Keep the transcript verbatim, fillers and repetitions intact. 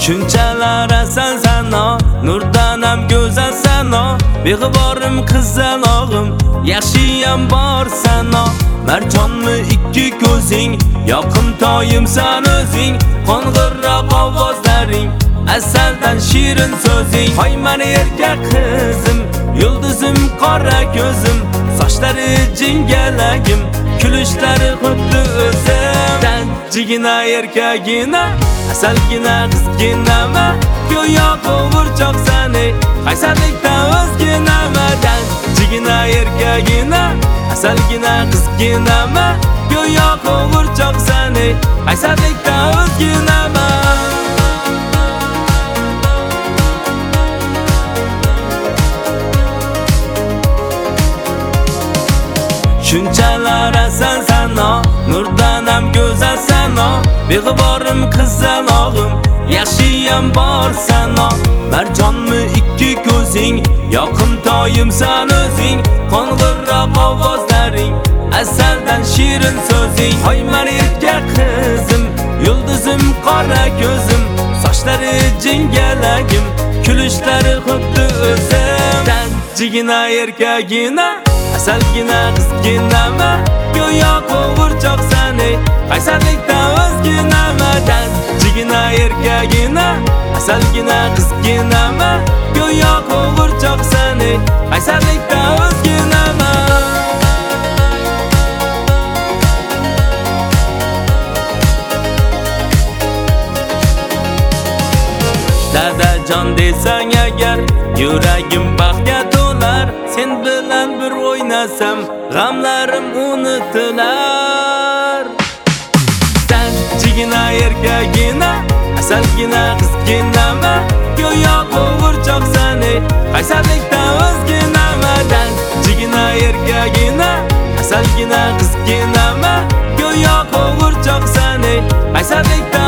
Shunchalar asal sano, nurdan ham go'zal sano, beg'uborim qizalog'im, yaxshiyam bor sano. Marjonmi ikki ko'zing, yoqimtoyimsan o'zing, qo'ng'iroq ovozlaring, asaldan shirin so'zing. Hoy meni erkak qizim, yulduzim qora ko'zim, sochlari jingalagim, kulishlari xuddi o'zim. Tanchigina erkagina, asalgina qizginama, go'yo qo'g'irchoqsan ey, qaysarlikdan o'zginama. Tanchigina erkagina, asalgina qizginama, go'yo qo'g'irchoqsan ey, qaysarlikdan o'zginama. Shunchalar asal sano, nurdan ham go'zal sano, beg'uborim qizalog'im, yaxshiyam bor sano. Marjonmi ikki ko'zing, yoqimtoyimsan o'zing, qo'ng'iroq ovozlaring, asaldan shirin so'zing. Hoy meni erkak qizim, yulduzim qora ko'zim, sochlari jingalagim, kulishlari xuddi o'zim. Tanchigina erkagina, asalgina qizginama, go'yo qo'g'irchoqsan ey, qaysarlikdan o'zginama. Tanchigina erkagina, asalgina qizginama, go'yo qo'g'irchoqsan ey, qaysarlikdan o'zginama. Dadajon desang agar, yuragim baxtga to'lar, sen bilan bir o'ynasam, g'amlarim unutilar. Tanchigina erkagina, asalgina qizginama, go'yo qo'g'irchoqsan ey, qaysarlikdan o'zginama. Tanchigina erkagina, asalgina qizginama, go'yo qo'g'irchoqsan ey, qaysarlikdan